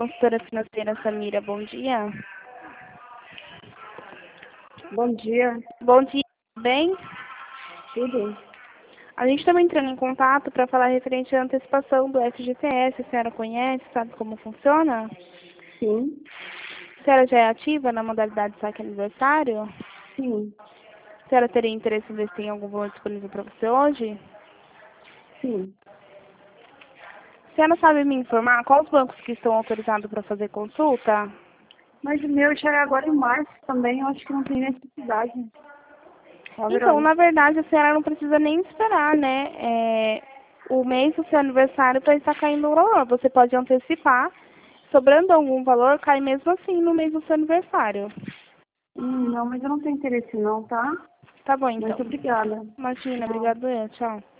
Consultora financeira Samira, bom dia. Bom dia, Bom dia, tudo bem? tudo? A gente estava entrando em contato para falar referente à antecipação do FGTS. A senhora conhece, sabe como funciona? Sim, A senhora já é ativa na modalidade saque aniversário? sim, A senhora teria interesse em ver se tem algum valor disponível para você hoje? sim. A senhora sabe me informar quais bancos que estão autorizados para fazer consulta? Mas o meu chega agora em março também, eu acho que não tem necessidade. Fala a Então, verdade. na verdade, a senhora não precisa nem esperar, né? O mês do seu aniversário para estar caindo o valor. Você pode antecipar. Sobrando algum valor, cai mesmo assim no mês do seu aniversário. Não, mas eu não tenho interesse não, tá? Tá bom, então. Muito obrigada. Imagina, Tchau. obrigado, tchau.